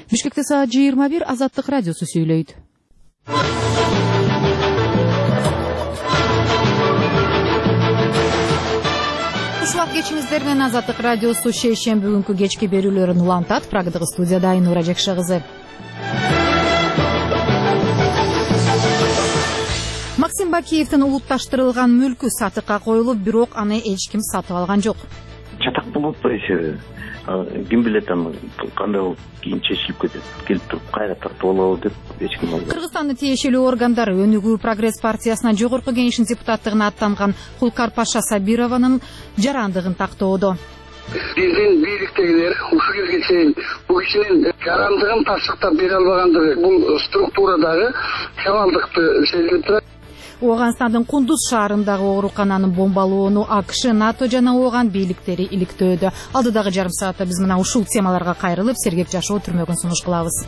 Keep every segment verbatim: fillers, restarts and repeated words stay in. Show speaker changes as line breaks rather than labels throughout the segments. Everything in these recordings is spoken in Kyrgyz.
Бишкекте саат жыйырма бир Азаттык радиосу сүйлөйт. Ушулап кечиңиздер менен Азаттык радиосу шейшемби күнкү кечки берүүлөрүн улантат. Прагдагы студияда Айнура Жекшегызы. Максим Бакиевдин улутташтырылган мүлкү сатыкка коюлуп, бирок аны эч ким сатып алган жок.
Чатак болуп эсе ким билет аны кандай кийин чечилип кетет, келип туруп кайра тартып алабы деп эч ким албайт.
Кыргызстандын тиешелүү органдары Өнүгүү Прогресс партиясына жогорку кеңешин депутаттыгына аттанган Кулкарпаша Сабированын жарандыгын тактоодо.
Биздин бийликтегилер ушул жерге чейин бул кишинин жарандыгын тастыктап бере албагандыгы бул структурадагы камалдыкты сезилип турат.
Оганстандын Кундуз шаарындагы оорукананын бомбалоону АКШ, НАТО жана ооган бийликтери иликтөөдө. Алдыдагы жарым саатта биз мына ушул темаларга кайрылып, сергек жашоо түрмөгүн сунуш кылабыз.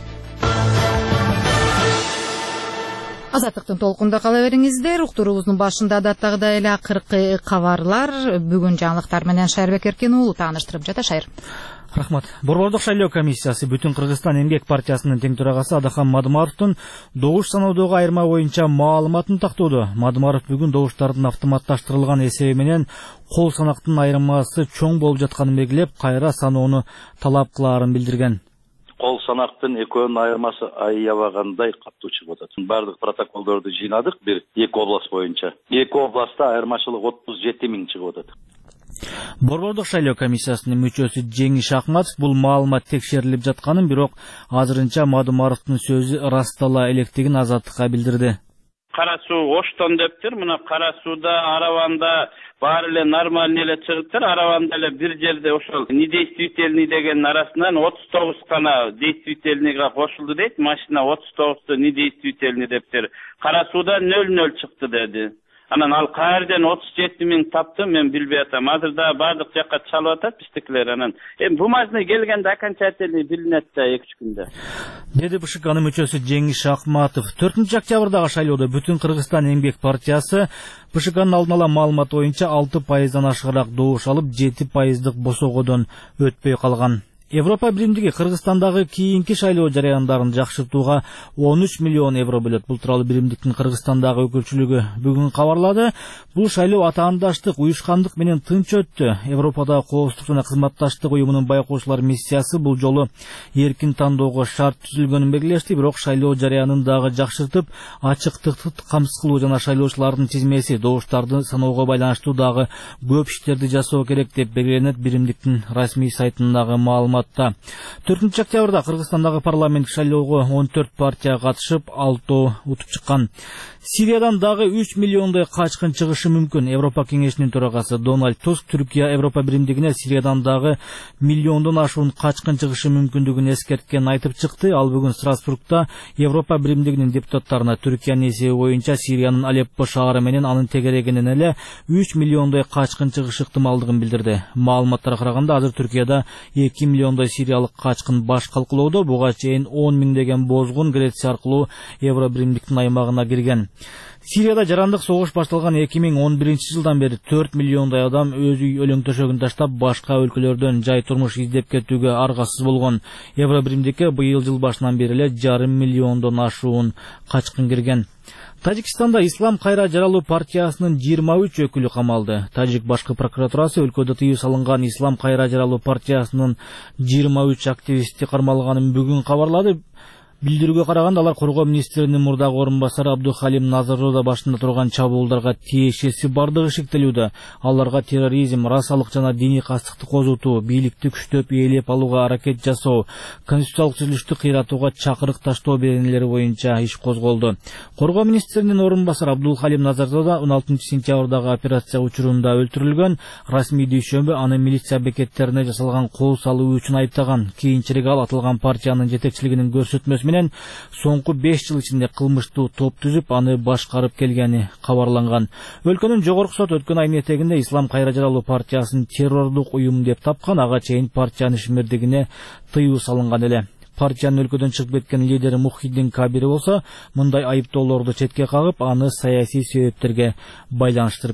Азаттыктын толкунда кала бериңиздер. Уктуруубуздун башында адаттагыдай эле акыркы кабарлар. Бүгүн жаңылыктар менен Шайырбек Эркен уулу тааныштырып жата. Шайыр.
Рахмат. Борбордук шайлоо комиссиясы Бүтүн Кыргызстан эмгек партиясынын тең төрагасы Адахан Мадымаровдун добуш саноодогу айырма боюнча маалыматын тактоодо. Мадымаров бүгүн добуштардын автоматташтырылган эсеби менен кол санактын айырмасы чоң болуп жатканын белгилеп, кайра саноону талап кылаарын билдирген.
Кол санактын экөөнүн айырмасы аябагандай катуу чыгып атат. Бардык протоколдорду жыйнадык, бир эки област боюнча. Эки областта айырмачылык отуз жети миң чыгып атат.
Борбордук шайлоо комиссиясынын мүчөсү Жеңиш Акматов бул маалымат текшерилип жатканын, бирок азырынча Мадымаровдун сөзү растала электигин Азаттыкка билдирди.
Кара суу оштон дептир. Мына кара сууда араванда баары эле нормально эле чыгыптыр. Араванда эле бир жерде ошол недействительный дегенин арасынан отуз тогуз гана действительныйга кошулду дейт. Машина отуз тогузду недействительный дептир. Кара сууда нөл нөл чыкты деди. Анан ал каерден отуз жети миң тапты, мен билбей атам. Азырда бардык жакка чалып атат биздикилер. Анан эми бумажный келгенде окончательный билинет да эки үч күндө.
Деди БШКнын мүчөсү Жеңиш Акматов. төртүнчү октябрдагы шайлоодо Бүтүн Кыргызстан эмгек партиясы БШКнын алдын ала маалымат боюнча алты пайыздан ашыгыраак добуш алып, жети пайыздык босогодон өтпөй калган. Европа биримдиги Кыргызстандагы кийинки шайлоо жарыяндарын жакшыртууга он үч миллион евро бөлөт. Бул тууралуу биримдиктин Кыргызстандагы өкүлчүлүгү бүгүн кабарлады. Бул шайлоо атаандаштык, уюшкандык менен тынч өттү. Европадагы коопсуздук жана кызматташтык уюмунун байкоочулар миссиясы бул жолу эркин тандоого шарт түзүлгөнүн белгилешти, бирок шайлоо жарыянын дагы жакшыртып, ачыктыкты камсыз кылуу жана шайлоочулардын тизмеси, добуштарды саноого байланыштуу дагы көп иштерди жасоо керек деп белгиленет биримдиктин расмий сайтындагы маалымат. төртүнчү октябрда Кыргызстандагы парламенттик шайлоого он төрт партия катышып, алтоо утуп чыккан. Сириядан дагы үч миллиондой качкын чыгышы мүмкүн. Европа кеңешинин төрагасы Дональд Туск Түркия Европа биримдигине Сириядан дагы миллиондон ашуун качкын чыгышы мүмкүндүгүн эскерткенин айтып чыкты. Ал бүгүн Страсбургда Европа биримдигинин депутаттарына Түркиянын эсеби боюнча Сириянын Алеппо шаары менен анын тегерегинен эле үч миллиондой качкын чыгышы ыктымалдыгын билдирди. Маалыматтарга караганда азыр Түркияда эки миллиондой сириялык качкын баш калкылоодо. Буга чейин он миңдеген бозгун Греция аркылуу Евро биримдиктин аймагына кирген. Сирияда жарандык согуш башталган эки миң он биринчи жылдан бери төрт миллиондой адам өз үй өлөң төшөгүн таштап, башка өлкөлөрдөн жай турмуш издеп кетүүгө аргасыз болгон. Евро биримдикке быйыл жыл башынан бери эле жарым миллиондон ашуун качкын кирген. Тажикстанда Ислам кайра жаралуу партиясынын жыйырма үч өкүлү камалды. Тажик башкы прокуратурасы өлкөдө тыюу салынган Ислам кайра жаралуу партиясынын жыйырма үч активисти кармалганын бүгүн кабарлады. Билдирүүгө караганда алар коргоо министринин мурдагы орун басары Абдухалим Назарзода башында турган чабуулдарга тиешеси бардыгы шектелүүдө. Аларга терроризм, расалык жана диний кастыкты козутуу, бийликти күчтөп ээлеп алууга аракет жасоо, конституциялык түзүлүштү кыйратууга чакырык таштоо беренелери боюнча иш козголду. Коргоо министринин орун басары Абдухалим Назарзода он алтынчы сентябрдагы операция учурунда өлтүрүлгөн. Расмий дүйшөмбү аны милиция бекеттерине жасалган кол салуу үчүн айыптаган. Кийинчерээк ал атылган партиянын жетекчилигинин көрсөтмөсү менен соңку беш жыл ичинде кылмыштуу топ түзүп, аны башкарып келгени кабарланган. Өлкөнүн жогорку соту өткөн айдын этегинде Ислам кайра жаралуу партиясын террордук уюм деп тапкан. Ага чейин партиянын ишмердигине тыюу салынган эле. Партиянын өлкөдөн чыгып кеткен лидери Мухиддин Кабири болсо, мындай айыптоолорду четке кагып, аны саясий себептерге байланыштырып келет.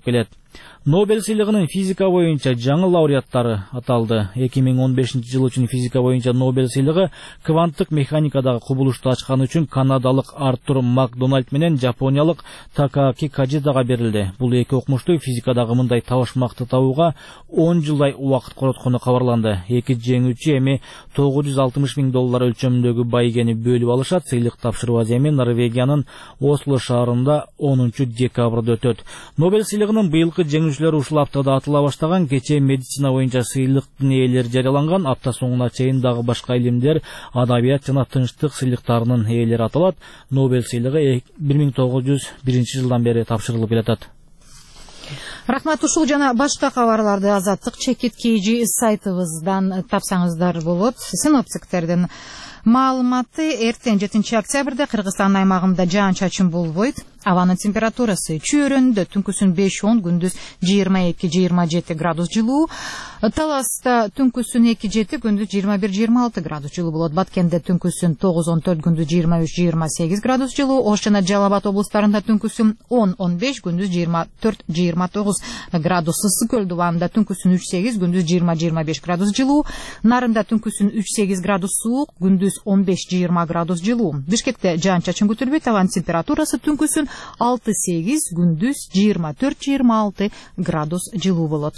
Нобель сыйлыгынын физика боюнча жаңы лауреаттары аталды. эки миң он бешинчи жыл үчүн физика боюнча Нобель сыйлыгы кванттык механикадагы кубулушту ачкан үчүн канадалык Артур Макдональд менен жапониялык Такааки Каджидага берилди. Бул эки окумушту физикадагы мындай табышмакты табууга он жылдай убакыт короткону кабарланды. Эки жеңүүчү эми тогуз жүз алтымыш миң доллар өлчөмүндөгү байгени бөлүп алышат. Сыйлык тапшыруу эми Норвегиянын Осло шаарында онунчу декабрда өтөт. Нобель сыйлыгынын быйылкы жеңүүчүлөрү ушул аптада атыла баштаган. Кечээ медицина боюнча сыйлыктын ээлери жарыяланган. Апта соңуна чейин дагы башка илимдер, адабият жана тынчтык сыйлыктарынын ээлери аталат. Нобель сыйлыгы бир миң тогуз жүз биринчи жылдан бери тапшырылып келатат.
Рахмат, ушул жана башка кабарларды Азаттык чекит kg сайтыбыздан тапсаңыздар болот. Синоптиктердин маалыматы: эртең жетинчи октябрда Кыргызстан аймагында жаан-чачын болбойт. Абанын температурасы чөйрөндө түнкүсүн беш он, күндүз жыйырма эки жыйырма жети градус жылуу. Таласта түнкүсүн эки жети, күндүз жыйырма бир жыйырма алты градус жылуу болот. Баткенде түнкүсүн тогуз он төрт, күндүз жыйырма үч жыйырма сегиз градус жылуу. Ош жана Жалал Абад облустарында түнкүсүн он он беш, күндүз жыйырма төрт жыйырма тогуз градус. Ысык Көл дубанында түнкүсүн үч сегиз, күндүз жыйырма жыйырма беш градус жылуу. Нарында түнкүсүн үч сегиз градус суук, күндүз он беш жыйырма градус жылуу. Бишкекте жаан-чачын күтүлбөйт. Абанын температурасы түнкүсүн алты сегиз, күндүз жыйырма төрт жыйырма алты градус жылуу болот.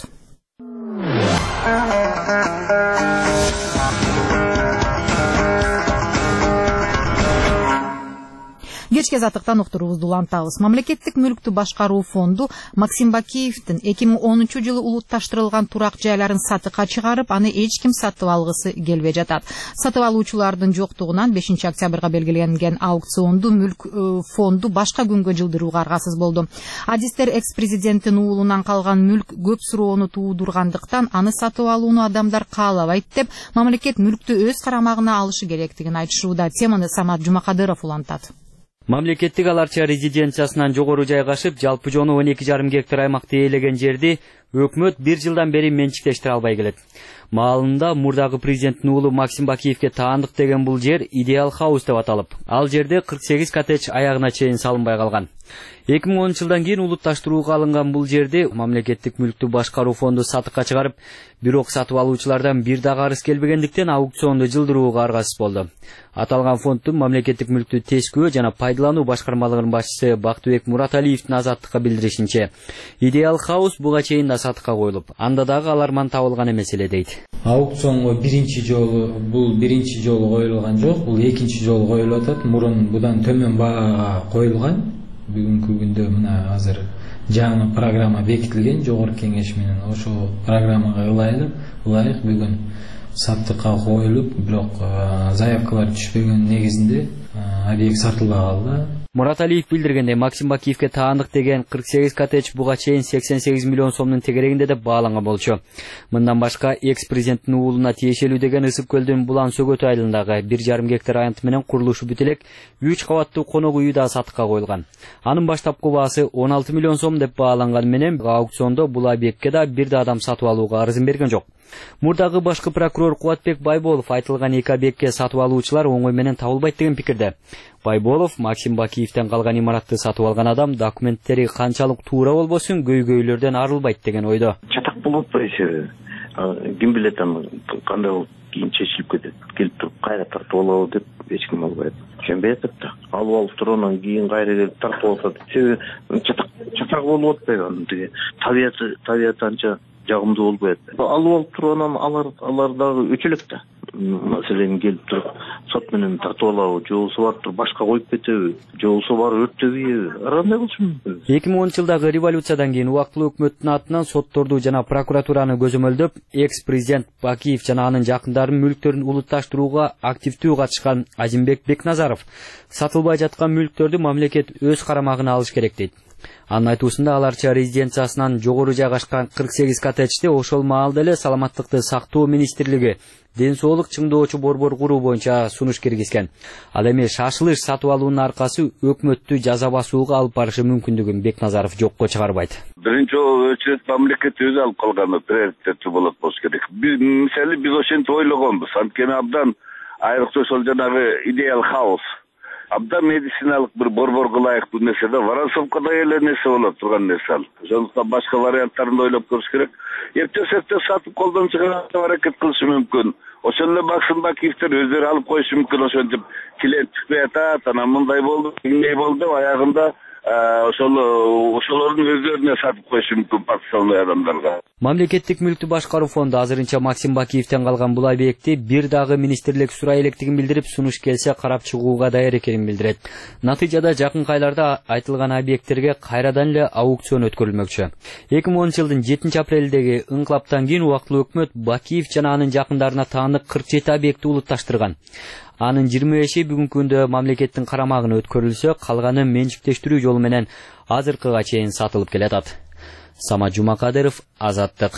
Кечки азаттыктан уктуруубузду улантабыз. Мамлекеттик мүлктү башкаруу фонду Максим Бакиевдин эки миң онунчу жылы улутташтырылган турак жайларын сатыкка чыгарып, аны эч ким сатып алгысы келбей жатат. Сатып алуучулардын жоктугунан бешинчи октябрга белгиленген аукционду мүлк фонду башка күнгө жылдырууга аргасыз болду. Адистер экс-президенттин уулунан калган мүлк көп суроону туудургандыктан аны сатып алууну адамдар каалабайт деп, мамлекет мүлктү өз карамагына алышы керектигин айтышууда. Теманы Самат Жумакадыров улантат.
Мамлекеттик аларча резиденциясынан жогору жайгашып, жалпы жону он эки жарым гектар аймакты ээлеген жерди өкмөт бир жылдан бери менчиктештире албай келет. Маалында мурдагы президенттин уулу Максим Бакиевке таандык деген бул жер Идеал Хаус деп аталып, ал жерде кырк сегиз коттедж аягына чейин салынбай калган. эки миң онунчу жылдан кийин улутташтырууга алынган бул жерди мамлекеттик мүлктү башкаруу фонду сатыкка чыгарып, бирок сатып алуучулардан бир дагы арыз келбегендиктен аукционду жылдырууга аргасыз болду. Аталган фонддун мамлекеттик мүлктү тескөө жана пайдалануу башкармалыгынын башчысы Бактыбек Мураталиевдин Азаттыкка билдиришинче, Идеал Хаус буга чейин да сатыкка коюлуп, анда дагы аларман табылган эмес эле дейт.
Аукционго биринчи жолу, бул биринчи жолу коюлган жок, бул экинчи жолу коюлуп атат. Мурун будан төмөн баага коюлган. Бүгүнкү күндө мына азыр жаңы программа бекитилген жогорку кеңеш менен. Ошол программага ылайык, ылайык бүгүн сатыкка коюлуп, бирок заявкалар түшпөгөн негизинде объект сатылбай калды.
Мураталиев билдиргендей, Максим Бакиевке таандык деген кырк сегиз коттедж буга чейин сексен сегиз миллион сомдун тегерегинде деп бааланган болчу. Мындан башка экс-президенттин уулуна тиешелүү деген Ысык Көлдүн Булан Сөгөт айылындагы бир жарым гектар аянт менен курулушу бүт элек үч кабаттуу конок үйү да сатыкка коюлган. Анын баштапкы баасы он алты миллион сом деп бааланган менен аукциондо бул объектке да бир да адам сатып алууга арызын берген жок. Мурдагы башкы прокурор Кубатбек Байболов айтылган эки объектке сатып алуучулар оңой менен табылбайт деген пикирде. Байболов Максим Бакиевден калган имаратты сатып алган адам документтери канчалык туура болбосун көйгөйлөрдөн арылбайт деген ойдо.
Чатак болуп атпайбы? Ким билет аны кандай кийин чечилип кетет. Келип туруп кайра тартып алабы деп эч ким албайт. Түшүнбөй атат да. Алып алып туруунан кийин кайра келип тартып алат. Себеби чатак чатак болуп атпайбы анын тиги табияты табияты анча жагымдуу болбойт. Алып алып туруунан алар алар дагы өчөлөк да. Маселен келип туруп сот менен тартып алабы, же болбосо барып туруп башка коюп кетеби, же болбосо барып өрттөбүйбү? Кандай болушу мүмкүн?
эки миң онунчу жылдагы революциядан кийин убактылуу өкмөттүн атынан сотторду жана прокуратураны көзөмөлдөп, экс-президент Бакиев жана анын жакындарынын мүлктөрүн улутташтырууга активдүү катышкан Азимбек Бекназаров сатылбай жаткан мүлктөрдү мамлекет өз карамагына алыш керек дейт. Анын айтуусунда аларча резиденциясынан жогору жайгашкан кырк сегиз коттеджди ошол маалда эле Саламаттыкты сактоо министрлиги ден соолук чыңдоочу борбор куруу боюнча сунуш киргизген. Ал эми шашылыш сатып алуунун аркасы өкмөттү жаза басууга алып барышы мүмкүндүгүн Бекназаров жокко чыгарбайт.
Биринчи очередь мамлекет өзү алып калганы приоритеттүү болот болуш керек. Биз мисалы биз ошентип ойлогонбуз. Анткени абдан айрыкча ошол жанагы Идеал Хаус абдан медициналык бир борборго ылайыктуу нерсе да, Воронцовкада эле нерсе болот турган нерсе ал. Ошондуктан башка варианттарын да ойлоп көрүш керек. Эптесекте сатып колдон чыгарып аракет кылышы мүмкүн. Ошол эле Максим Бакиевдер өздөрү алып коюшу мүмкүн. Ошентип клиент чыкпай атат, анан мындай болду, эмне болду, аягында ошол ошолордун өздөрүнө сатып коюшу мүмкүн подставный адамдарга.
Мамлекеттик мүлктү башкаруу фонду азырынча Максим Бакиевден калган бул объектти бир дагы министрлик сурай электигин билдирип, сунуш келсе карап чыгууга даяр экенин билдирет. Натыйжада жакын айларда айтылган объекттерге кайрадан эле аукцион өткөрүлмөкчү. эки миң онунчу жылдын жетинчи апрелдеги ыңкылаптан кийин убактылуу өкмөт Бакиев жана анын жакындарына таандык кырк жети объектти улутташтырган. Анын жыйырма беши бүгүнкү күндө мамлекеттин карамагына өткөрүлсө, калганы менчиктештирүү жолу менен азыркыга чейин сатылып келатат. Самат Жумакадыров, Азаттык.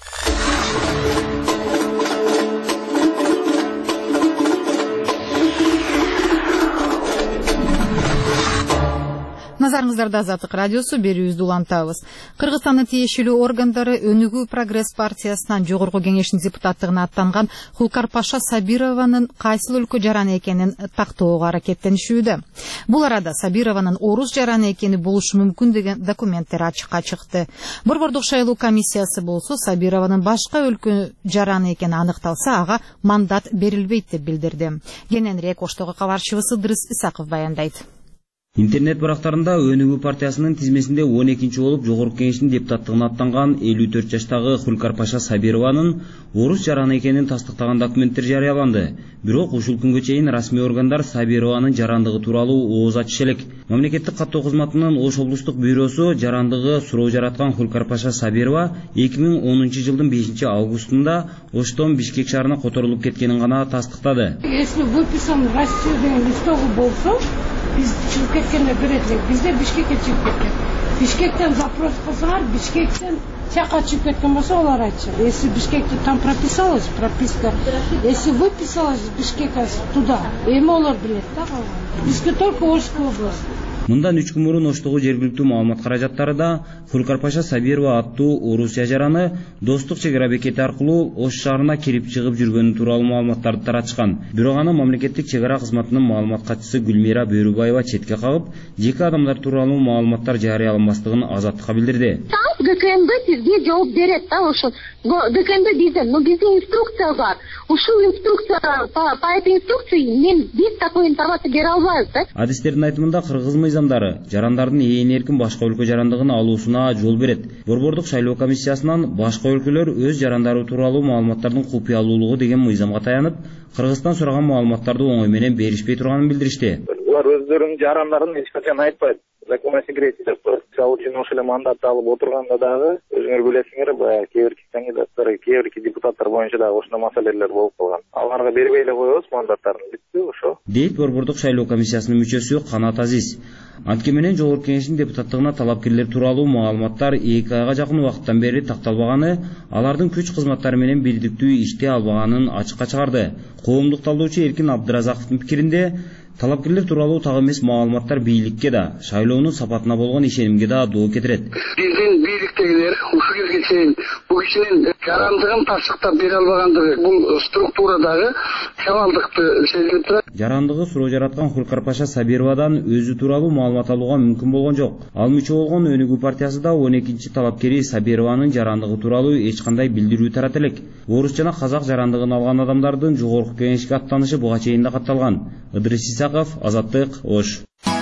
Назарыңыздарда Азаттык радиосу, берүүбүздү улантабыз. Кыргызстандын тиешелүү органдары Өнүгүү прогресс партиясынан жогорку кеңештин депутаттыгына аттанган Хулкар Паша Сабированын кайсыл өлкө жараны экенин тактоого аракеттенишүүдө. Бул арада Сабированын орус жараны экени болушу мүмкүн деген документтер ачыкка чыкты. Борбордук шайлоо комиссиясы болсо Сабированын башка өлкө жараны экени аныкталса, ага мандат берилбейт деп билдирди. Кененирээк Оштогу кабарчыбыз Ыдырыс Исаков баяндайт.
Интернет барактарында Өнүгүү партиясынын тизмесинде он экинчи болуп жогорку кеңештин депутаттыгына аттанган элүү төрт жаштагы Хулкар Паша Сабированын орус жараны экенин тастыктаган документтер жарыяланды. Бирок ушул күнгө чейин расмий органдар Сабированын жарандыгы тууралуу ооз ачыш элек. Мамлекеттик каттоо кызматынын Ош облустук бюросу жарандыгы суроо жараткан Хулкар Паша Сабирова эки миң онунчу жылдын бешинчи августунда Оштон Бишкек шаарына которулуп кеткенин гана тастыктады.
Если выписан в Россию деген листогу болсо, биз чыгып кеткенде берет элек. Бизде Бишкекке чыгып кеткен. Бишкектен запрос кылсаңар, Бишкектен чакка чыгып кеткен болсо, олар айтышат. Если Бишкекте там прописалась прописка, если выписалась из Бишкека туда, эми олар билет да калган. Бизге только Ошская область.
Мындан үч күн мурун Оштогу жергиликтүү маалымат каражаттары да Хулкар Паша Сабирова аттуу Орусия жараны достук чек ара бекети аркылуу Ош шаарына кирип чыгып жүргөнү тууралуу маалыматтарды таратышкан. Бирок аны мамлекеттик чек ара кызматынын маалымат катчысы Гүлмира Бөрүбаева четке кагып, жеке адамдар тууралуу маалыматтар жарыяланбастыгын Азаттыкка билдирди.
ГКМБ бизге жооп берет да, ошол ГКМБ бизден, но бизде инструкция бар. Ушул инструкция, по этой инструкции мен биз такой информация бере албайбыз да.
Адистердин айтымында кыргыз мыйзамдары жарандардын ээн эркин башка өлкө жарандыгын алуусуна жол берет. Борбордук шайлоо комиссиясынан башка өлкөлөр өз жарандары тууралуу маалыматтардын купуялуулугу деген мыйзамга таянып, Кыргызстан сураган маалыматтарды оңой менен беришпей турганын билдиришти.
Булар өздөрүнүн жарандарын эч качан айтпайт. Закон о секрете деп коет. Мисалы үчүн ошол эле мандат алып отурганда дагы өзүңөр билесиңер, баягы кээ бирки кандидаттар, кээ бирки депутаттар боюнча дагы ошондой маселелер болуп калган. Аларга бербей эле коебуз мандаттарын, бүтү ошо.
Дейт Борбордук шайлоо комиссиясынын мүчөсү Канат Азиз. Анткени менен жогорку кеңештин депутаттыгына талапкерлер тууралуу маалыматтар эки айга жакын убакыттан бери такталбаганы, алардын күч кызматтары менен бирдиктүү иштей албаганын ачыкка чыгарды. Коомдук талдоочу Эркин Абдыразаковдун пикиринде, талапкерлер тууралуу так эмес маалыматтар бийликке да, шайлоонун сапатына болгон ишенимге да доо кетирет.
Биздин бийликтегилер ушул кезге чейин бул кишинин жарандыгын тастыктап бере албагандыгы бул структурадагы камалдыкты сезилип турат.
Жарандыгы суроо жараткан Хулкар Паша Сабировадан өзү тууралуу маалымат алууга мүмкүн болгон жок. Ал мүчө болгон Өнүгүү партиясы да он экинчи талапкери Сабированын жарандыгы тууралуу эч кандай билдирүү тарата элек. Орус жана казак жарандыгын алган адамдардын жогорку кеңешке аттанышы буга чейин да катталган. Ыдырыс Исаков, Азаттык, Ош.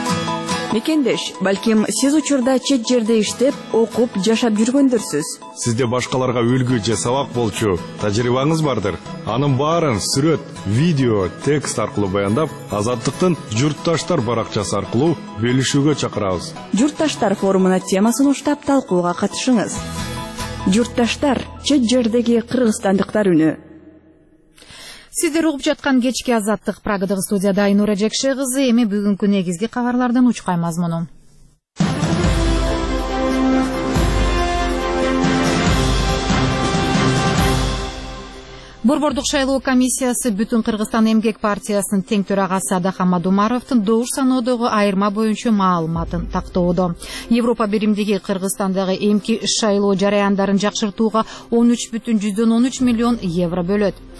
Мекендеш, балким сиз учурда чет жерде иштеп, окуп, жашап жүргөндөрсүз.
Сизде башкаларга үлгү же сабак болчу тажрыйбаңыз бардыр. Анын баарын сүрөт, видео, текст аркылуу баяндап, Азаттыктын Журтташтар баракчасы аркылуу бөлүшүүгө чакырабыз.
Журтташтар форумуна темасын уштап талкууга катышыңыз. Журтташтар, чет жердеги кыргызстандыктар үнү.
Сиздер угуп жаткан кечки Азаттык Прагадагы студияда Айнура Жекше кызы, эми бүгүнкү негизги кабарлардын учкай мазмуну. Борбордук шайлоо комиссиясы Бүтүн Кыргызстан эмгек партиясынын тең төрагасы Адахан Мадумаровдун добуш саноодогу айырма боюнча маалыматын тактоодо. Европа биримдиги Кыргызстандагы эмки шайлоо жараяндарын жакшыртууга он үч бүтүн жүздөн он үч миллион евро бөлөт.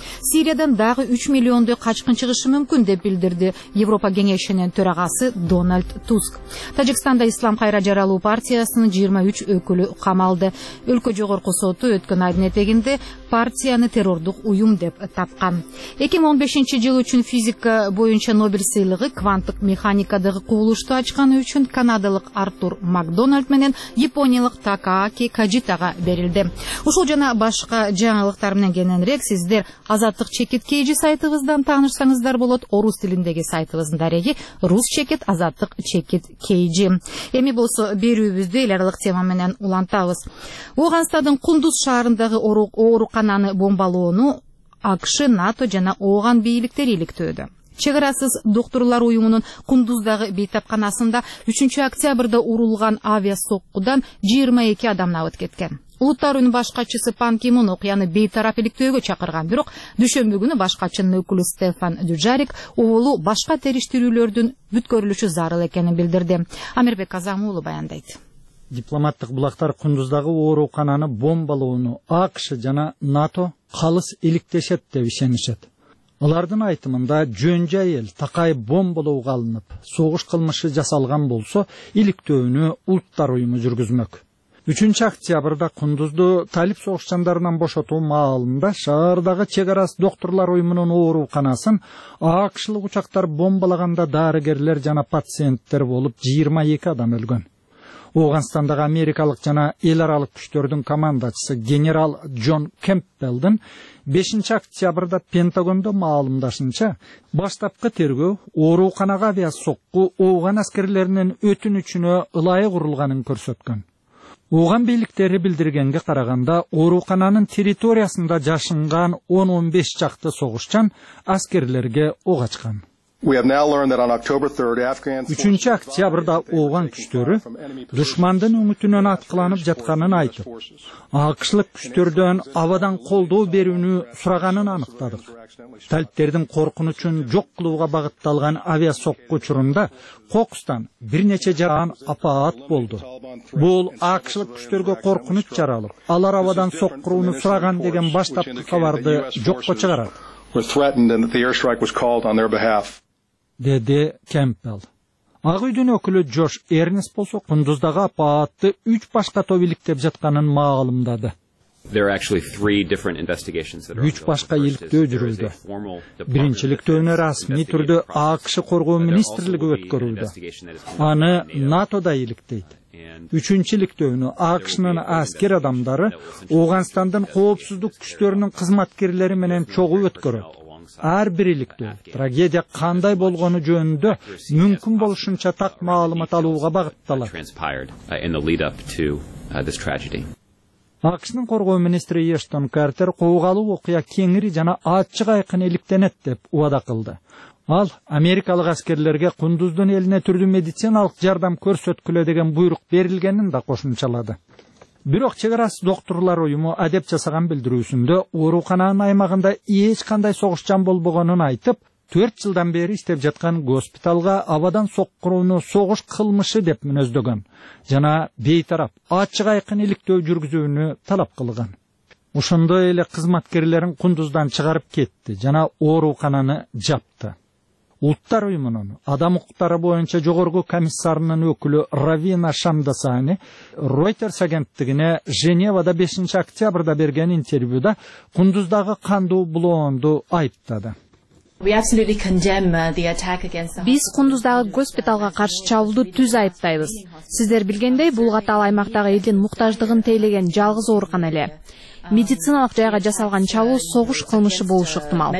Сириядан дагы үч миллиондой качкын чыгышы мүмкүн деп билдирди Европа кеңешинин төрагасы Дональд Туск. Тажикстанда Ислам кайра жаралуу партиясынын жыйырма үч өкүлү камалды. Өлкө жогорку соту өткөн айдын этегинде партияны террордук уюм деп тапкан. эки миң он бешинчи жыл үчүн физика боюнча Нобель сыйлыгы кванттык механикадагы кубулушту ачканы үчүн канадалык Артур Макдональд менен япониялык Такааки Каджитага берилди. Ушул жана башка жаңылыктар менен кененирээк сиздер Азаттык чекит кейжи сайтыбыздан таанышсаңыздар болот. Орус тилиндеги сайтыбыздын дареги Рус чекит Азаттык чекит кейжи. Эми болсо берүүбүздү эл аралык тема менен улантабыз. Ооганстандын Кундуз шаарындагы оорукананы бомбалоону АКШ, НАТО жана ооган бийликтери иликтөөдө. Чек арасыз доктурлар уюмунун Кундуздагы бейтапканасында үчүнчү октябрда урулган авиа соккудан жыйырма эки адам набыт кеткен. Улуттар уюмунун баш катчысы Пан Ки Мун окуяны бейтарап иликтөөгө чакырган, бирок дүйшөмбү күнү баш катчынын өкүлү Стефан Дюжарик оболу башка териштирүүлөрдүн бүткөрүлүшү зарыл экенин билдирди. Амирбек Казам уулу баяндайт.
Дипломаттык булактар Кундуздагы оорукананы бомбалоону АКШ жана НАТО калыс иликтешет деп ишенишет. Алардын айтымында жөн жай эл такай бомбалоого алынып, согуш кылмышы жасалган болсо, иликтөөнү улуттар уюму жүргүзмөк. үчүнчү октябрда Кундузду талип согушчандарынан бошотуу маалында шаардагы чек арасы доктурлар уюмунун ооруканасын АКШлык учактар бомбалаганда дарыгерлер жана пациенттер болуп жыйырма эки адам өлгөн. Ооганстандагы америкалык жана эл аралык күчтөрдүн командачысы генерал Джон Кемпбелдин бешинчи октябрда Пентагондо маалымдашынча, баштапкы тергөө ооруканага авиа сокку ооган аскерлеринин өтүнүчүнө ылайык урулганын көрсөткөн. Ооган бийликтери билдиргенге караганда, оорукананын территориясында жашынган он он беш чакты согушчан аскерлерге ок ачкан. үчүнчү октябрда ооган күчтөрү душмандын үмүтүнөн аткыланып жатканын айтып, АКШлык күчтөрдөн абадан колдоо берүүнү сураганын аныктадык. Талиптердин коркунучун жок кылууга багытталган авиа сокку учурунда Кокустан бир нече жаран апаат болду. Бул АКШлык күчтөргө коркунуч жаралып, алар абадан соккурууну сураган деген баштапкы кабарды жокко чыгарат, деди Кемпбелл. Ак үйдүн өкүлү Джош Эрнест болсо Кундуздагы апаатты үч башка топ иликтеп жатканын маалымдады. Үч башка иликтөө жүрүүдө. Биринчи иликтөөнү расмий түрдө АКШ коргоо министрлиги өткөрүүдө. Аны НАТО да иликтейт. Үчүнчү иликтөөнү АКШнын аскер адамдары Ооганстандын коопсуздук күчтөрүнүн кызматкерлери менен чогуу өткөрөт. Ар бир иликтөө трагедия кандай болгону жөнүндө мүмкүн болушунча так маалымат алууга багытталат. АКШнын коргоо министри Эштон Картер куугалуу окуя кеңири жана ачык айкын иликтенет деп убада кылды. Ал америкалык аскерлерге Кундуздун элине түрдүү медициналык жардам көрсөткүлө деген буйрук берилгенин да кошумчалады. Бирок чек арасы доктурлар уюму адеп жасаган билдирүүсүндө оорукананын аймагында эч кандай согушчан болбогонун айтып, төрт жылдан бери иштеп жаткан госпиталга абадан соккурууну согуш кылмышы деп мүнөздөгөн жана бейтарап ачык айкын иликтөө жүргүзүүнү талап кылган. Ошондой эле кызматкерлерин Кундуздан чыгарып кетти жана оорукананы жапты. Улуттар уюмунун адам укуктары боюнча жогорку комиссарынын өкүлү Равина Шамдасани Reuters агенттигине Женевада бешинчи октябрда берген интервьюда Кундуздагы кандуу булоонду айыптады.
Биз Кундуздагы госпиталга каршы чабуулду түз айыптайбыз. Сиздер билгендей, бул катал аймактагы элдин муктаждыгын тейлеген жалгыз оорукана эле. Медициналык жайга жасалган чабуул согуш кылмышы болушу ыктымал.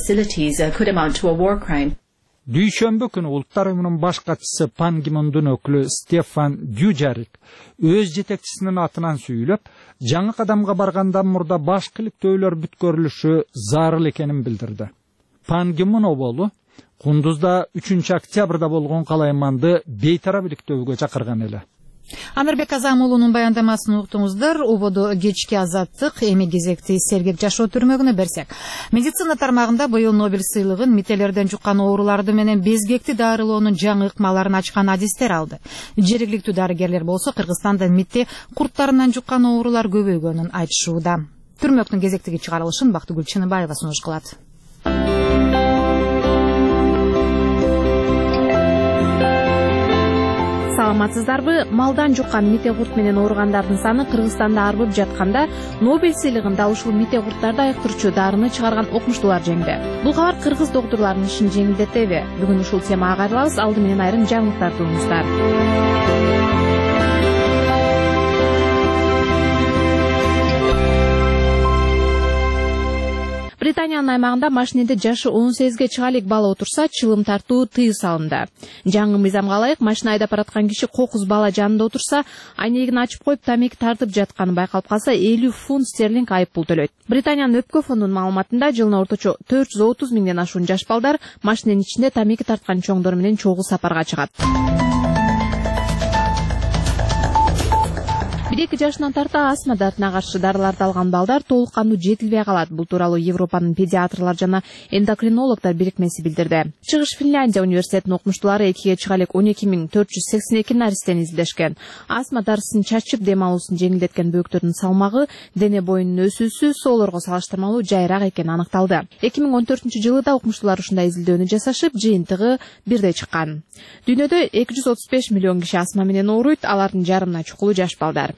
Дүйшөмбү күнү улуттар уюмунун баш катчысы Пан Ки Мундун өкүлү Стефан Дюжарик өз жетекчисинин атынан сүйлөп, жаңы кадамга баргандан мурда башкы иликтөөлөр бүткөрүлүшү зарыл экенин билдирди. Пан Ки Мун оболу Кундузда үчүнчү октябрда болгон калайманды бейтарап иликтөөгө чакырган эле.
Амирбек Казам уулунун баяндамасын уктуңуздар. Ободо кечки азаттык, эми кезекти сергек жашоо түрмөгүнө берсек. Медицина тармагында быйыл Нобель сыйлыгын мителерден жуккан ооруларды менен безгекти дарылоонун жаңы ыкмаларын ачкан адистер алды. Жергиликтүү дарыгерлер болсо Кыргызстанда митте курттарынан жуккан оорулар көбөйгөнүн айтышууда. Түрмөктүн кезектеги чыгарылышын Бактыгүл Чыныбаева сунуш кылат.
Саламатсыздарбы? Малдан жуккан мите курт менен ооругандардын саны Кыргызстанда арбып жатканда Нобель сыйлыгында ушул мите курттарды айыктырчу дарыны чыгарган окумуштуулар жеңди. Бул кабар кыргыз доктурларынын ишин жеңилдетеби? Бүгүн ушул темага кайрылабыз. Алды менен айрым жаңылыктарды угуңуздар. Британиянын аймагында машинеде жашы он сегизге чыга элек бала отурса, чылым тартуу тыюу салынды. Жаңы мыйзамга ылайык, машина айдап бараткан киши кокуз бала жанында отурса, айнегин ачып коюп тамеки тартып жатканы байкалып калса, элүү фунт стерлинг айып пул төлөйт. Британиянын өпкө фондунун маалыматында жылына орточо төрт жүз отуз миңден ашуун жаш балдар машиненин ичинде тамеки тарткан чоңдор менен чогуу сапарга чыгат. бир эки жашынан тарта астма дартына каршы дарыларды алган балдар толук кандуу жетилбей калат. Бул тууралуу Европанын педиатрлар жана эндокринологдор бирикмеси билдирди. Чыгыш Финляндия университетинин окумуштуулары экиге чыга элек он эки миң төрт жүз сексен эки наристени изилдешкен. Астма дарысын чачып дем алуусун жеңилдеткен бөөктөрдүн салмагы, дене боюнун өсүүсү соолорго салыштырмалуу жайыраак экени аныкталды. эки миң он төртүнчү жылы да окумуштуулар ушундай изилдөөнү жасашып, жыйынтыгы бирдей чыккан. Дүйнөдө эки жүз отуз беш миллион киши астма менен ооруйт, алардын жарымына чукулу жаш балдар.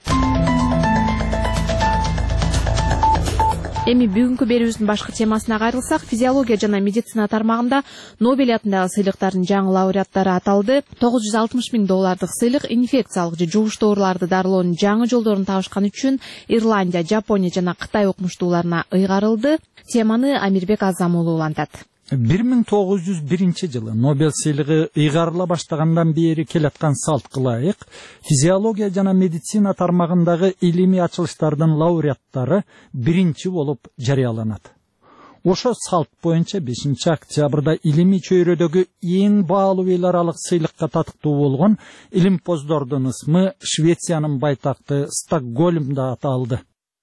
Эми бүгүнкү берүүбүздүн башкы темасына кайрылсак, физиология жана медицина тармагында Нобель атындагы сыйлыктардын жаңы лауреаттары аталды. тогуз жүз алтымыш миң доллардык сыйлык инфекциялык же жугуштуу ооруларды дарылоонун жаңы жолдорун табышкан үчүн Ирландия, Жапония жана Кытай окумуштууларына ыйгарылды. Теманы Амирбек Азам уулу улантат.
бир миң тогуз жүз биринчи жылы Нобель сыйлыгы ыйгарыла баштагандан бери келаткан салтка ылайык физиология жана медицина тармагындагы илимий ачылыштардын лауреаттары биринчи болуп жарыяланат. Ошо салт боюнча бешинчи октябрда илимий чөйрөдөгү эң баалуу эл аралык сыйлыкка татыктуу болгон илимпоздордун ысмы Швециянын байтакты Стокгольмда аталды.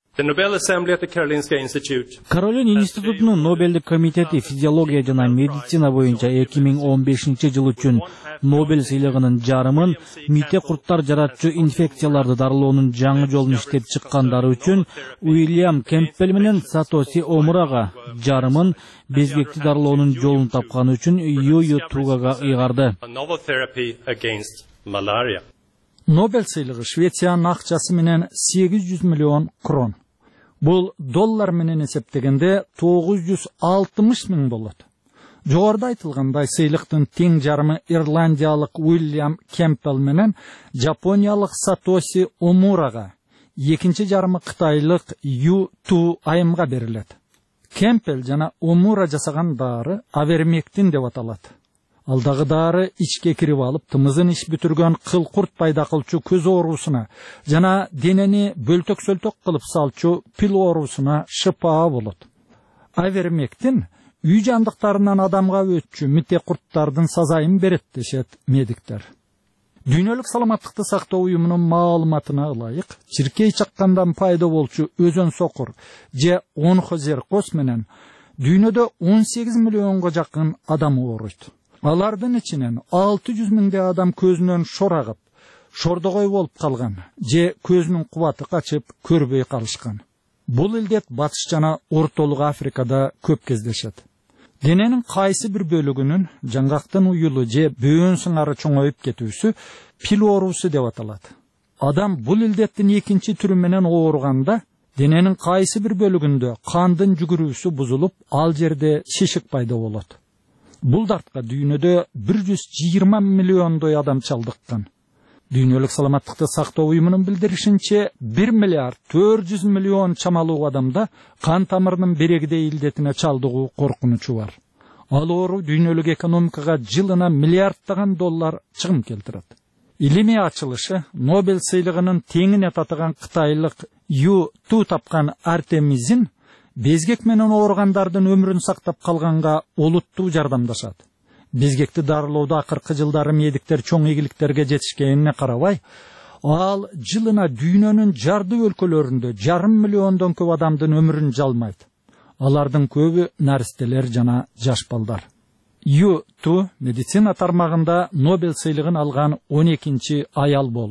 Каролин институтунун Нобелдик комитети физиология жана медицина боюнча эки миң он бешинчи жыл үчүн Нобель сыйлыгынын жарымын мите курттар жаратчу инфекцияларды дарылоонун жаңы жолун иштеп чыккандары үчүн Уильям Кемпбелл менен Сатоси Омурага, жарымын безгекти дарылоонун жолун тапканы үчүн Юю Тугага ыйгарды.
Нобель сыйлыгы Швециянын акчасы менен сегиз жүз миллион крон. Бул доллар менен эсептегенде тогуз жүз алтымыш миң болот. Жогоруда айтылгандай сыйлыктын тең жарымы ирландиялык Уильям Кемпбелл менен жапониялык Сатоси Омурага, экинчи жарымы кытайлык Ю Ту айымга берилет. Кемпбелл жана Омура жасаган дары авермектин деп аталат. Алдагы дары ичке кирип алып, тымызын иш бүтүргөн кыл курт пайда кылчу көз оорусуна жана денени бөлтөк-сөлтөк кылып салчу пил оорусуна шыпаа болот. Авермектин үй жандыктарынан адамга өтчү мите курттардын сазайын берет дешет медиктер. Дүйнөлүк саламаттыкты сактоо уюмунун маалыматына ылайык, чиркей чаккандан пайда болчу өзөн сокур же онхозеркоз менен дүйнөдө он сегиз миллионго жакын адам ооруйт. Алардын ичинен алты жүз миңдей адам көзүнөн шор агып, шордогой болуп калган же көзүнүн кубаты качып көрбөй калышкан. Бул илдет Батыш жана Ортолук Африкада көп кездешет. Дененин кайсы бир бөлүгүнүн жаңгактын уюлу же бөөн сыңары чоңоюп кетүүсү пил оорусу деп аталат. Адам бул илдеттин экинчи түрү менен ооруганда дененин кайсы бир бөлүгүндө кандын жүгүрүүсү бузулуп, ал жерде шишик пайда болот. Бул дартка дүйнөдө бир жүз жыйырма миллиондой адам чалдыккан. Дүйнөлүк саламаттыкты сактоо уюмунун билдиришинче бир миллиард төрт жүз миллион чамалуу адамда кан тамырынын берегидей илдетине чалдыгуу коркунучу бар. Ал оору дүйнөлүк экономикага жылына миллиарддаган доллар чыгым келтирет. Илимий ачылышы Нобель сыйлыгынын теңине татыган кытайлык Ю Ту тапкан Артемизин безгек менен ооругандардын өмүрүн сактап калганга олуттуу жардамдашат. Безгекти дарылоодо акыркы жылдары медиктер чоң ийгиликтерге жетишкенине карабай, ал жылына дүйнөнүн жардуу өлкөлөрүндө жарым миллиондон көп адамдын өмүрүн жалмайт. Алардын көбү наристелер жана жаш балдар. Ю Ту медицина тармагында Нобель сыйлыгын алган он экинчи аял болду.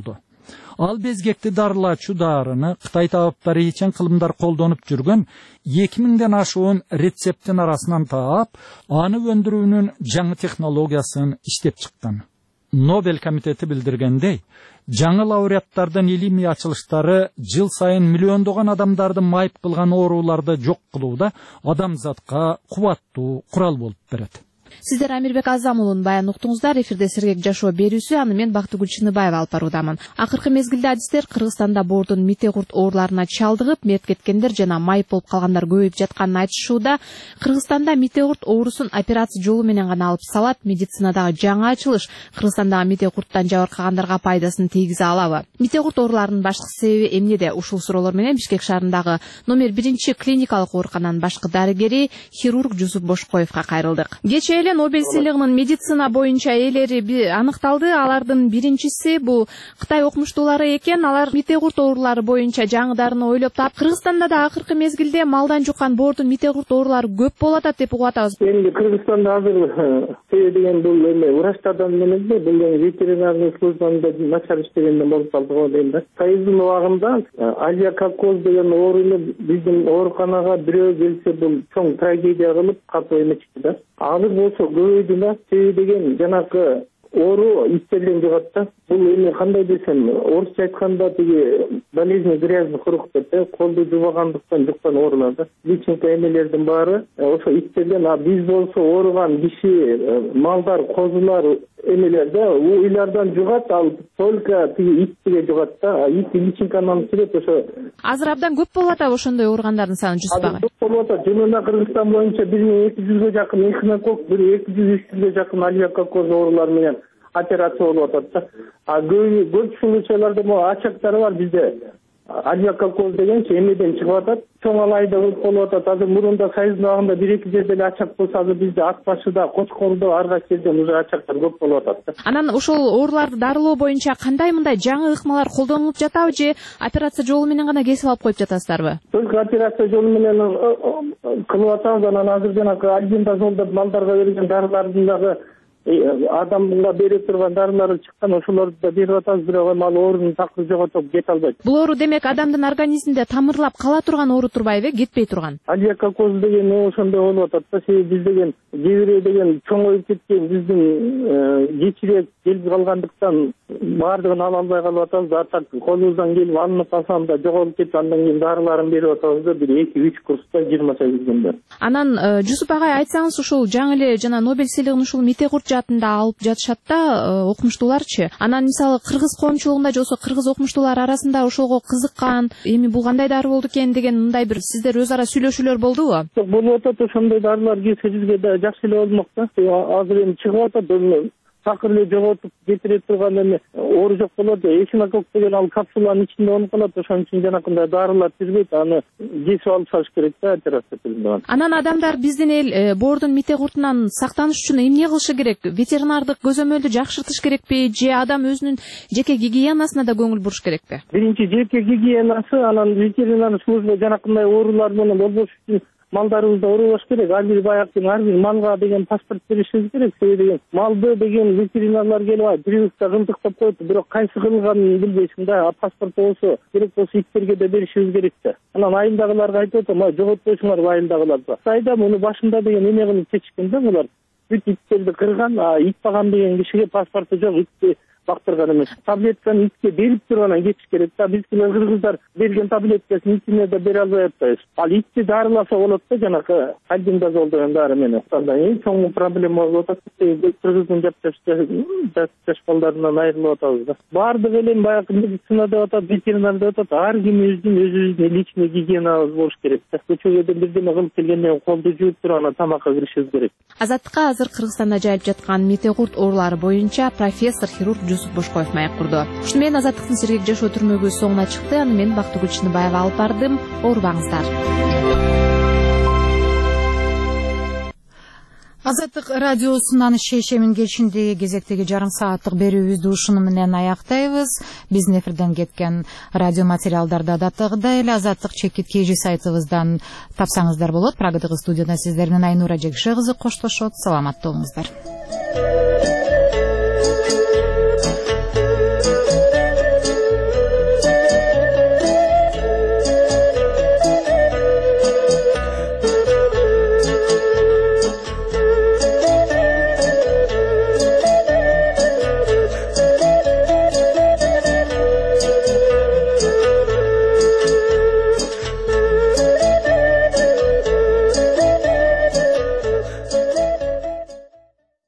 Ал безгекти дарылаачу дарыны Кытай табаптары ичен кылымдар колдонуп жүргөн эки миңден ашуун рецепттин арасынан таап, аны өндүрүүнүн жаңы технологиясын иштеп чыккан. Нобель комитети билдиргендей, жаңы лауреаттардын илимий ачылыштары жыл сайын миллиондогон адамдарды майып кылган ооруларды жок кылууда адамзатка кубаттуу курал болуп берет.
Сиздер Амирбек Азам уулун баян уктуңуздар. Эфирде сергек жашоо берүүсү, аны мен Бактыгүл Чыныбаева алып баруудамын. Акыркы мезгилде адистер Кыргызстанда боордун мите курт ооруларына чалдыгып, мерт кеткендер жана майып болуп калгандар көбөйүп жатканын айтышууда. Кыргызстанда мите курт оорусун операция жолу менен гана алып салат. Медицинадагы жаңы ачылыш Кыргызстандагы мите курттан жабыркагандарга пайдасын тийгизе алабы? Мите курт ооруларынын башкы себеби эмнеде? Ушул суроолор менен Бишкек шаарындагы номер биринчи клиникалык оорукананын башкы дарыгери хирург Жусуп Бошкоевго кайрылдык. Кечээ Нобель сыйлыгынын медицина боюнча ээлери аныкталды. Алардын биринчиси бул Кытай окумуштуулары экен. Алар мите курт оорулары боюнча жаңы дарыны ойлоп таап, Кыргызстанда да акыркы мезгилде малдан жуккан боордун мите курт оорулары көп болуп атат деп угуп атабыз.
Эми Кыргызстанда азыр Т деген бул эме врачтардан эмес да, бул ветеринарный службада начар иштегенден болуп калды го дейм да. Кайыздын убагында алиакокоз деген ооруну биздин ооруканага бирөө келсе бул чоң трагедия кылып катуу эметчү да. Азыр болсо көбөйдү да. Т деген жанакы оору иттерден жугат да. Бул эми кандай десем, орусча айтканда тиги болезнь грязных рук деп, колду жубагандыктан жуккан оорулар да. Личинка эмелердин баары ошо иттерден. А биз болсо ооруган киши, малдар, козулар эмелерде уйлардан жугат, ал только тиги иттиге жугат да. Ит личинканы кирет ошо.
Азыр абдан көп болуп атабы ошондой ооругандардын саны Жусупага?
Көп болуп атат. Жылына Кыргызстан боюнча бир миң эки жүзгө жакын эхинокок, бир эки жүз үч жүзгө жакын алиакокоз оорулар менен операция болуп атат да. А көп случайларда могу ачактары бар бизде. Алиакокоз дегенчи эмеден чыгып атат, чоң алайда болуп атат. Азыр мурунда сайыздын абагында бир эки жерде эле ачак болсо, азыр бизде ат башыда, Кочкордо ар кайсы жерден уже ачактар көп болуп атат да.
Анан ошол ооруларды дарылоо боюнча кандай мындай жаңы ыкмалар колдонулуп жатабы же операция жолу менен гана кесип алып коюп жатасыздарбы?
Только операция жолу менен кылып атабыз. Анан азыр жанагы альбендазол деп малдарга берген дарылардын дагы адамга бере турган дарылары чыккан, ошолорду да берип атабыз, бирок мал оорунун такыр жоготуп кете албайт.
Бул оору демек адамдын организминде тамырлап кала турган оору турбайбы, кетпей турган?
Алиакокоз деген ошондой болуп атат да. Себеби биз деген кээ деген чоңоюп кеткен биздин кечирээк келип калгандыктан баардыгын ала албай калып атабыз. Артак колубуздан келип алынып калсам да жоголуп кетип, андан кийин дарыларын берип атабыз да, бир эки үч курста жыйырма сегиз күндө.
Анан Жусуп агай, айтсаңыз, ушул жаңы эле жана Нобель сыйлыгын ушул мите курт жаатында алып жатышат да окумуштууларчы. Анан мисалы кыргыз коомчулугунда же болсо кыргыз окумуштуулар арасында ошого кызыккан, эми бул кандай дары болду экен деген мындай бир сиздер өз ара сүйлөшүүлөр болдубу?
Жок, болуп атат. Ошондой дарылар келсе бизге да жакшы эле болмок да. Азыр эми чыгып атат, такыр эле жоготуп кетире турган эми оору жок болот. Эхинокок деген ал капсуланын ичинде болуп калат. Ошон үчүн жанакындай дарылар түзбөйт, аны кесип алып салыш керек да, операция түрүндө.
Анан адамдар биздин эл боордун мите куртунан сактаныш үчүн эмне кылышы керек? Ветеринардык көзөмөлдү жакшыртыш керекпи же адам өзүнүн жеке гигиенасына да көңүл буруш керекпи?
Биринчи жеке гигиенасы, анан ветеринар служба жанакындай оорулар менен болбош үчүн малдарыбызды оорубаш керек. Ар бир баяктын ар бир малга деген паспорт беришибиз керек. Себеби малды деген ветеринарлар келип прививка кылдыктап коет, бирок кайсы кылганын билбейсиң да. А паспорт болсо керек болсо иттерге да беришибиз керек да. Анан айылдагыларга айтып атам, жоготпойсуңар айылдагыларга. Сайда муну башында деген эме кылып чечкен да булар. Бүт иттерди кырган, а ит багам деген кишиге паспорту жок, итти бактырган эмес. Таблетканы итке берип туруп анан кетиш керек да. Биз кыргыздар берген таблеткасын итине да бере албай атпайбыз. Ал итти дарыласа болот да, жанакы альбендазол деген дары менен. Анда эң чоң проблема болуп атат. Кыргыздын жап жаш балдарынан айрылып атабыз да. Баардык эле баягы медицина деп атат, ветеринар деп атат. Ар ким өзүнүн өзүбүздүн личный гигиенабыз болуш керек да. Көчөгө бирдеме кылып келгенден колду жууп туруп анан тамакка киришибиз керек.
Азаттыкка азыр Кыргызстанда жайып жаткан мите курт оорулары боюнча профессор хирург Жусуп Бошкоев маек курду. Ушуну менен Азаттыктын сергек жашоо түрмөгү соңуна чыкты. Аны мен Бактыгүл Чыныбаева алып бардым. Оорубаңыздар.
Азаттык радиосунан шешемин кечиндеги кезектеги жарым сааттык берүүбүздү ушуну менен аяктайбыз. Биздин эфирден кеткен радио материалдарды адаттагыдай эле Азаттык чекит kg сайтыбыздан тапсаңыздар болот. Прагадагы студияда сиздер менен Айнура Жекши кызы коштошот. Саламатта болуңуздар.